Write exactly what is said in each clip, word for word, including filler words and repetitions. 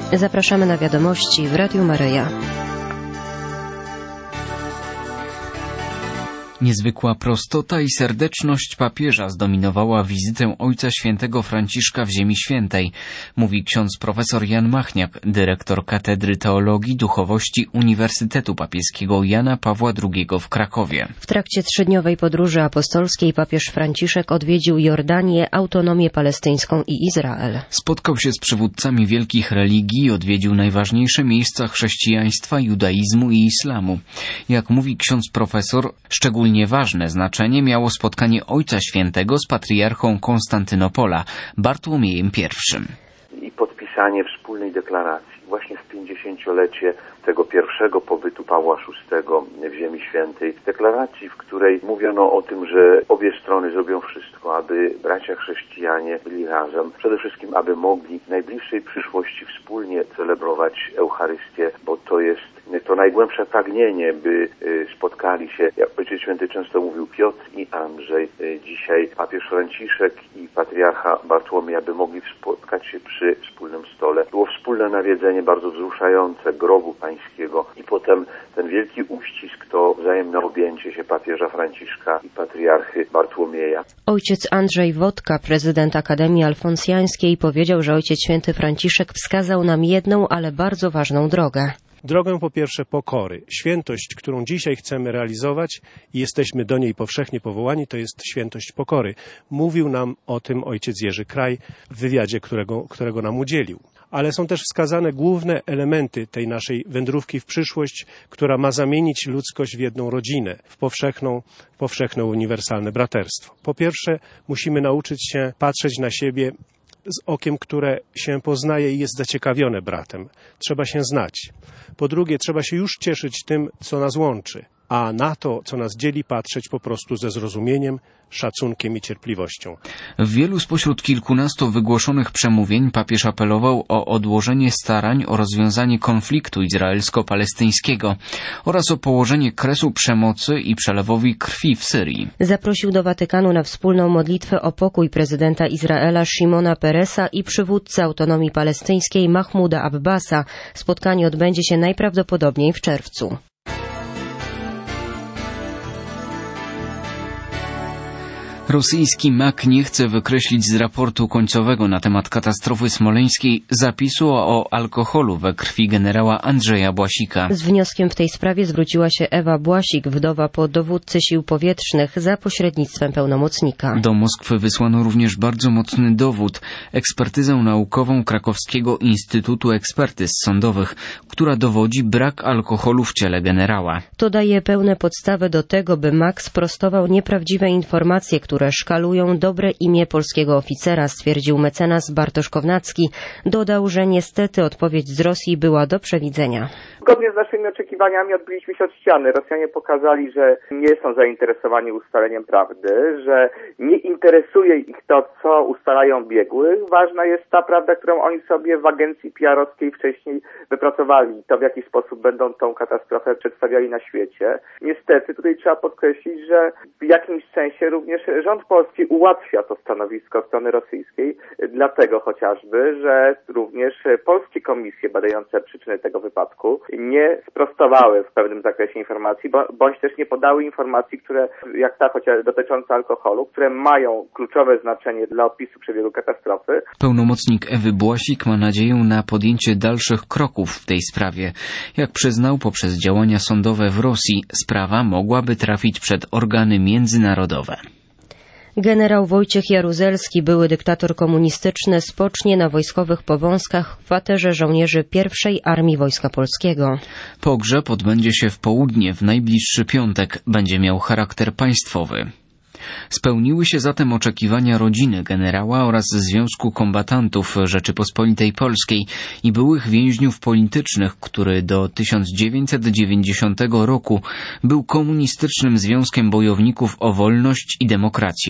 Zapraszamy na wiadomości w Radiu Maryja. Niezwykła prostota i serdeczność papieża zdominowała wizytę Ojca Świętego Franciszka w Ziemi Świętej, mówi ksiądz profesor Jan Machniak, dyrektor Katedry Teologii Duchowości Uniwersytetu Papieskiego Jana Pawła drugiego w Krakowie. W trakcie trzydniowej podróży apostolskiej papież Franciszek odwiedził Jordanię, autonomię palestyńską i Izrael. Spotkał się z przywódcami wielkich religii i odwiedził najważniejsze miejsca chrześcijaństwa, judaizmu i islamu. Jak mówi ksiądz profesor, szczególnie Nieważne znaczenie miało spotkanie Ojca Świętego z patriarchą Konstantynopola, Bartłomiejem pierwszym. I podpisanie wspólnej deklaracji, właśnie w pięćdziesięciolecie tego pierwszego pobytu Pawła szóstego w Ziemi Świętej. Deklaracji, w której mówiono o tym, że obie strony zrobią wszystko, aby bracia chrześcijanie byli razem. Przede wszystkim, aby mogli w najbliższej przyszłości wspólnie celebrować Eucharystię, bo to jest to najgłębsze pragnienie, by spotkali się, jak Ojciec Święty często mówił, Piotr i Andrzej, dzisiaj papież Franciszek i patriarcha Bartłomiej, aby mogli spotkać się przy wspólnym stole. Było wspólne nawiedzenie bardzo wzruszające grobu pańskiego i potem ten wielki uścisk, to wzajemne objęcie się papieża Franciszka i patriarchy Bartłomieja. Ojciec Andrzej Wodka, prezydent Akademii Alfonsjańskiej, powiedział, że Ojciec Święty Franciszek wskazał nam jedną, ale bardzo ważną drogę. Drogę po pierwsze pokory. Świętość, którą dzisiaj chcemy realizować i jesteśmy do niej powszechnie powołani, to jest świętość pokory. Mówił nam o tym ojciec Jerzy Kraj w wywiadzie, którego, którego nam udzielił. Ale są też wskazane główne elementy tej naszej wędrówki w przyszłość, która ma zamienić ludzkość w jedną rodzinę, w powszechną, powszechne uniwersalne braterstwo. Po pierwsze, musimy nauczyć się patrzeć na siebie z okiem, które się poznaje i jest zaciekawione bratem. Trzeba się znać. Po drugie, trzeba się już cieszyć tym, co nas łączy, a na to, co nas dzieli, patrzeć po prostu ze zrozumieniem, szacunkiem i cierpliwością. W wielu spośród kilkunastu wygłoszonych przemówień papież apelował o odłożenie starań o rozwiązanie konfliktu izraelsko-palestyńskiego oraz o położenie kresu przemocy i przelewowi krwi w Syrii. Zaprosił do Watykanu na wspólną modlitwę o pokój prezydenta Izraela Szymona Peresa i przywódcę autonomii palestyńskiej Mahmuda Abbasa. Spotkanie odbędzie się najprawdopodobniej w czerwcu. Rosyjski M A K nie chce wykreślić z raportu końcowego na temat katastrofy smoleńskiej zapisu o alkoholu we krwi generała Andrzeja Błasika. Z wnioskiem w tej sprawie zwróciła się Ewa Błasik, wdowa po dowódcy sił powietrznych, za pośrednictwem pełnomocnika. Do Moskwy wysłano również bardzo mocny dowód, ekspertyzę naukową Krakowskiego Instytutu Ekspertyz Sądowych, która dowodzi brak alkoholu w ciele generała. To daje pełne podstawy do tego, by M A K sprostował nieprawdziwe informacje, które które szkalują dobre imię polskiego oficera, stwierdził mecenas Bartosz Kownacki. Dodał, że niestety odpowiedź z Rosji była do przewidzenia. Zgodnie z naszymi oczekiwaniami odbiliśmy się od ściany. Rosjanie pokazali, że nie są zainteresowani ustaleniem prawdy, że nie interesuje ich to, co ustalają biegłych. Ważna jest ta prawda, którą oni sobie w agencji P R-owskiej wcześniej wypracowali. To, w jaki sposób będą tą katastrofę przedstawiali na świecie. Niestety tutaj trzeba podkreślić, że w jakimś sensie również rząd polski ułatwia to stanowisko strony rosyjskiej, dlatego chociażby, że również polskie komisje badające przyczyny tego wypadku nie sprostowały w pewnym zakresie informacji, bądź też nie podały informacji, które, jak ta chociaż dotycząca alkoholu, które mają kluczowe znaczenie dla opisu przebiegu katastrofy. Pełnomocnik Ewy Błasik ma nadzieję na podjęcie dalszych kroków w tej sprawie. Jak przyznał, poprzez działania sądowe w Rosji sprawa mogłaby trafić przed organy międzynarodowe. Generał Wojciech Jaruzelski, były dyktator komunistyczny, spocznie na wojskowych powązkach w kwaterze żołnierzy pierwszej Armii Wojska Polskiego. Pogrzeb odbędzie się w południe, w najbliższy piątek. Będzie miał charakter państwowy. Spełniły się zatem oczekiwania rodziny generała oraz Związku Kombatantów Rzeczypospolitej Polskiej i byłych więźniów politycznych, który do tysiąc dziewięćset dziewięćdziesiątego roku był komunistycznym związkiem bojowników o wolność i demokrację.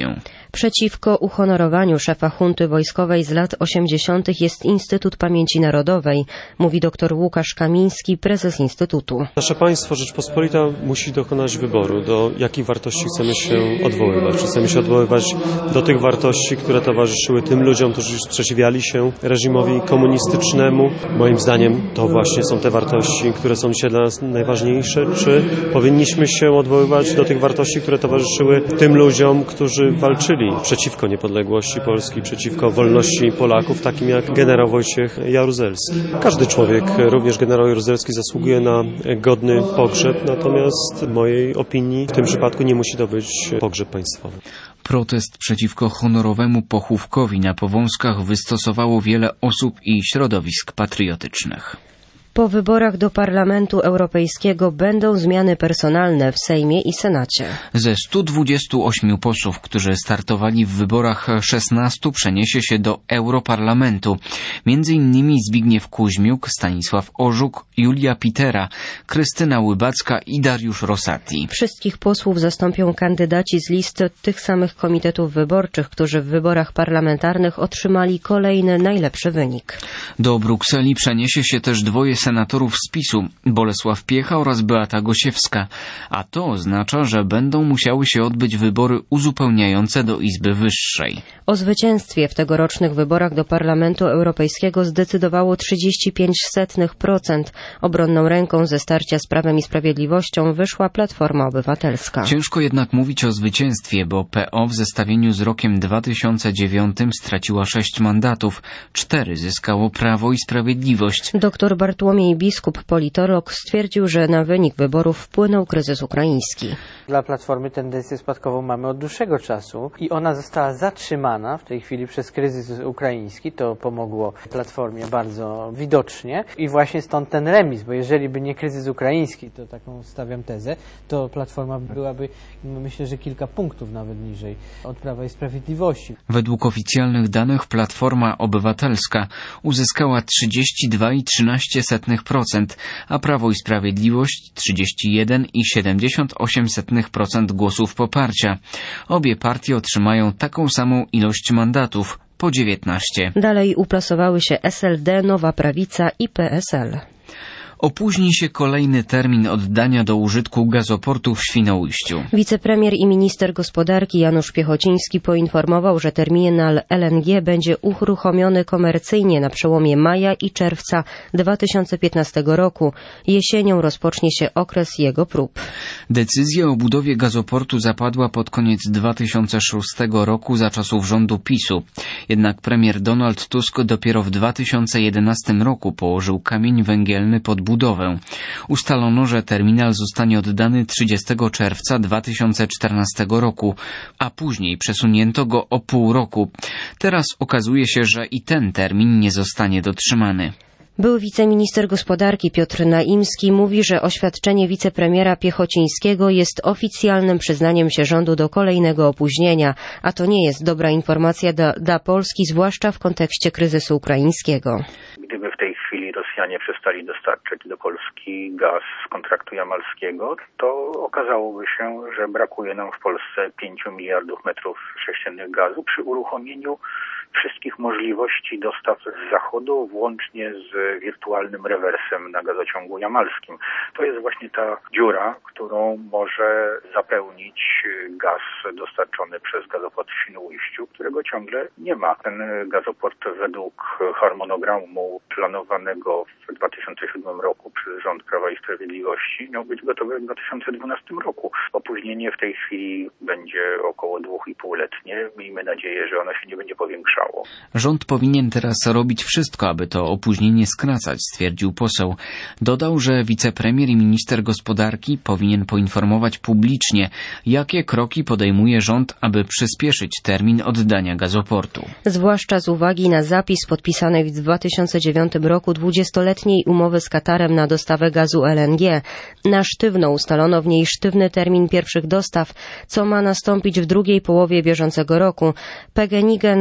Przeciwko uhonorowaniu szefa junty wojskowej z lat osiemdziesiątych jest Instytut Pamięci Narodowej, mówi dr Łukasz Kamiński, prezes Instytutu. Nasze państwo Rzeczpospolita musi dokonać wyboru, do jakich wartości chcemy się odwoływać. Czy chcemy się odwoływać do tych wartości, które towarzyszyły tym ludziom, którzy sprzeciwiali się reżimowi komunistycznemu. Moim zdaniem to właśnie są te wartości, które są dzisiaj dla nas najważniejsze. Czy powinniśmy się odwoływać do tych wartości, które towarzyszyły tym ludziom, którzy walczyli przeciwko niepodległości Polski, przeciwko wolności Polaków, takim jak generał Wojciech Jaruzelski. Każdy człowiek, również generał Jaruzelski, zasługuje na godny pogrzeb, natomiast w mojej opinii w tym przypadku nie musi to być pogrzeb państwowy. Protest przeciwko honorowemu pochówkowi na Powązkach wystosowało wiele osób i środowisk patriotycznych. Po wyborach do Parlamentu Europejskiego będą zmiany personalne w Sejmie i Senacie. Ze stu dwudziestu ośmiu posłów, którzy startowali w wyborach, szesnastu przeniesie się do Europarlamentu. Między innymi Zbigniew Kuźmiuk, Stanisław Orzuk, Julia Pitera, Krystyna Łybacka i Dariusz Rosati. Wszystkich posłów zastąpią kandydaci z list tych samych komitetów wyborczych, którzy w wyborach parlamentarnych otrzymali kolejny najlepszy wynik. Do Brukseli przeniesie się też dwoje senatorów z PiSu, Bolesław Piecha oraz Beata Gosiewska, a to oznacza, że będą musiały się odbyć wybory uzupełniające do Izby Wyższej. O zwycięstwie w tegorocznych wyborach do Parlamentu Europejskiego zdecydowało trzydzieści pięć setnych procent. Obronną ręką ze starcia z Prawem i Sprawiedliwością wyszła Platforma Obywatelska. Ciężko jednak mówić o zwycięstwie, bo P O w zestawieniu z rokiem dwa tysiące dziewiątym straciła sześć mandatów, cztery zyskało Prawo i Sprawiedliwość. Doktor Bartłomiej Biskup, politolog, stwierdził, że na wynik wyborów wpłynął kryzys ukraiński. Dla Platformy tendencję spadkową mamy od dłuższego czasu i ona została zatrzymana w tej chwili przez kryzys ukraiński. To pomogło Platformie bardzo widocznie i właśnie stąd ten remis, bo jeżeli by nie kryzys ukraiński, to taką stawiam tezę, to Platforma byłaby, myślę, że kilka punktów nawet niżej od Prawa i Sprawiedliwości. Według oficjalnych danych Platforma Obywatelska uzyskała trzydzieści dwa i trzynaście setnych procent, a Prawo i Sprawiedliwość trzydzieści jeden i siedemdziesiąt osiem setnych procent głosów poparcia. Obie partie otrzymają taką samą ilość mandatów, po dziewiętnaście. Dalej uplasowały się S L D, Nowa Prawica i P S L. Opóźni się kolejny termin oddania do użytku gazoportu w Świnoujściu. Wicepremier i minister gospodarki Janusz Piechociński poinformował, że terminal L N G będzie uruchomiony komercyjnie na przełomie maja i czerwca dwa tysiące piętnastego roku. Jesienią rozpocznie się okres jego prób. Decyzja o budowie gazoportu zapadła pod koniec dwa tysiące szóstego roku za czasów rządu PiSu. Jednak premier Donald Tusk dopiero w dwa tysiące jedenastym roku położył kamień węgielny pod budowę. Ustalono, że terminal zostanie oddany trzydziestego czerwca dwa tysiące czternastego roku, a później przesunięto go o pół roku. Teraz okazuje się, że i ten termin nie zostanie dotrzymany. Były wiceminister gospodarki Piotr Naimski mówi, że oświadczenie wicepremiera Piechocińskiego jest oficjalnym przyznaniem się rządu do kolejnego opóźnienia, a to nie jest dobra informacja dla, dla Polski, zwłaszcza w kontekście kryzysu ukraińskiego. Gdyby w tej chwili Rosjanie przestali dostarczać do Polski gaz z kontraktu jamalskiego, to okazałoby się, że brakuje nam w Polsce pięciu miliardów metrów sześciennych gazu przy uruchomieniu wszystkich możliwości dostaw z zachodu, włącznie z wirtualnym rewersem na gazociągu jamalskim. To jest właśnie ta dziura, którą może zapełnić gaz dostarczony przez gazoport w Świnoujściu, którego ciągle nie ma. Ten gazoport według harmonogramu planowanego w dwa tysiące siódmym roku przez rząd Prawa i Sprawiedliwości miał być gotowy w dwa tysiące dwunastym roku. Opóźnienie w tej chwili będzie około dwóch i pół letnie. Miejmy nadzieję, że ono się nie będzie powiększało. Rząd powinien teraz robić wszystko, aby to opóźnienie skracać, stwierdził poseł. Dodał, że wicepremier i minister gospodarki powinien poinformować publicznie, jakie kroki podejmuje rząd, aby przyspieszyć termin oddania gazoportu. Zwłaszcza z uwagi na zapis podpisanej w dwa tysiące dziewiątym roku dwudziestoletniej umowy z Katarem na dostawę gazu L N G. Na sztywno ustalono w niej sztywny termin pierwszych dostaw, co ma nastąpić w drugiej połowie bieżącego roku. P G N I G negocjuje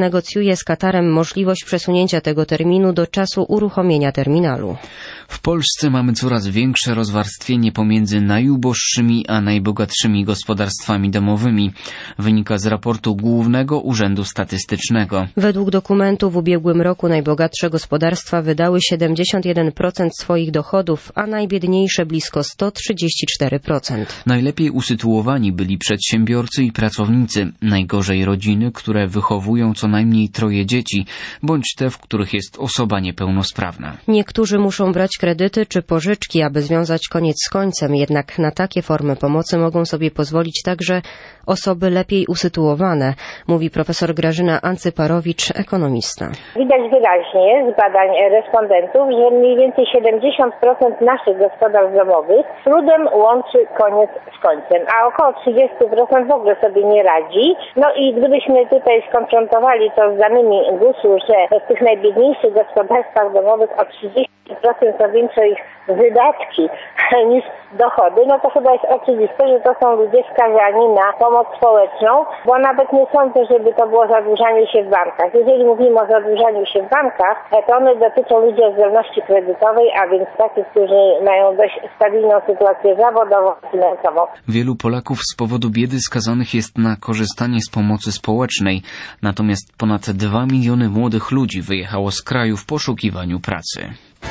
dyskutuje z Katarem możliwość przesunięcia tego terminu do czasu uruchomienia terminalu. W Polsce mamy coraz większe rozwarstwienie pomiędzy najuboższymi a najbogatszymi gospodarstwami domowymi, wynika z raportu Głównego Urzędu Statystycznego. Według dokumentu w ubiegłym roku najbogatsze gospodarstwa wydały siedemdziesiąt jeden procent swoich dochodów, a najbiedniejsze blisko sto trzydzieści cztery procent. Najlepiej usytuowani byli przedsiębiorcy i pracownicy, najgorzej rodziny, które wychowują co najmniej troje dzieci, bądź te, w których jest osoba niepełnosprawna. Niektórzy muszą brać kredyty czy pożyczki, aby związać koniec z końcem, jednak na takie formy pomocy mogą sobie pozwolić także osoby lepiej usytuowane, mówi profesor Grażyna Ancyparowicz, ekonomista. Widać wyraźnie z badań respondentów, że mniej więcej siedemdziesiąt procent naszych gospodarstw domowych z trudem łączy koniec z końcem, a około trzydzieści procent w ogóle sobie nie radzi. No i gdybyśmy tutaj skonfrontowali to z danymi G U S-u, że w tych najbiedniejszych gospodarstwach domowych o trzydzieści procent są większe ich wydatki niż dochody, no to chyba jest oczywiste, że to są ludzie skazani na pomoc społeczną, bo nawet nie sądzę, żeby to było zadłużanie się w bankach. Jeżeli mówimy o zadłużaniu się w bankach, to one dotyczą ludzi o zdolności kredytowej, a więc takich, którzy mają dość stabilną sytuację zawodową, finansową. Wielu Polaków z powodu biedy skazanych jest na korzystanie z pomocy społecznej, natomiast ponad dwa miliony młodych ludzi wyjechało z kraju w poszukiwaniu pracy.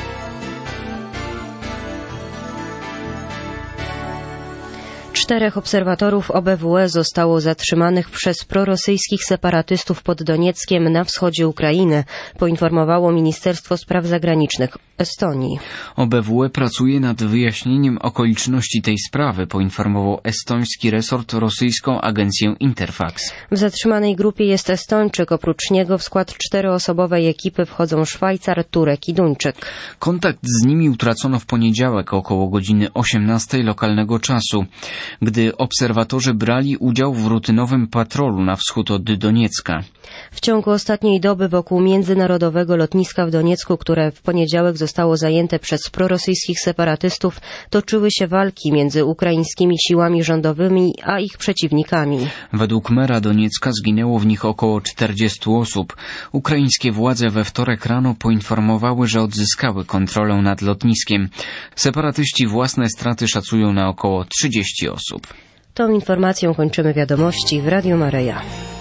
Czterech obserwatorów O B W E zostało zatrzymanych przez prorosyjskich separatystów pod Donieckiem na wschodzie Ukrainy, poinformowało Ministerstwo Spraw Zagranicznych Estonii. O B W E pracuje nad wyjaśnieniem okoliczności tej sprawy, poinformował estoński resort rosyjską agencję Interfax. W zatrzymanej grupie jest Estończyk, oprócz niego w skład czteroosobowej ekipy wchodzą Szwajcar, Turek i Duńczyk. Kontakt z nimi utracono w poniedziałek około godziny osiemnastej lokalnego czasu, gdy obserwatorzy brali udział w rutynowym patrolu na wschód od Doniecka. W ciągu ostatniej doby wokół międzynarodowego lotniska w Doniecku, które w poniedziałek zostało zajęte przez prorosyjskich separatystów, toczyły się walki między ukraińskimi siłami rządowymi a ich przeciwnikami. Według mera Doniecka zginęło w nich około czterdziestu osób. Ukraińskie władze we wtorek rano poinformowały, że odzyskały kontrolę nad lotniskiem. Separatyści własne straty szacują na około trzydzieści osób. Tą informacją kończymy wiadomości w Radiu Maryja.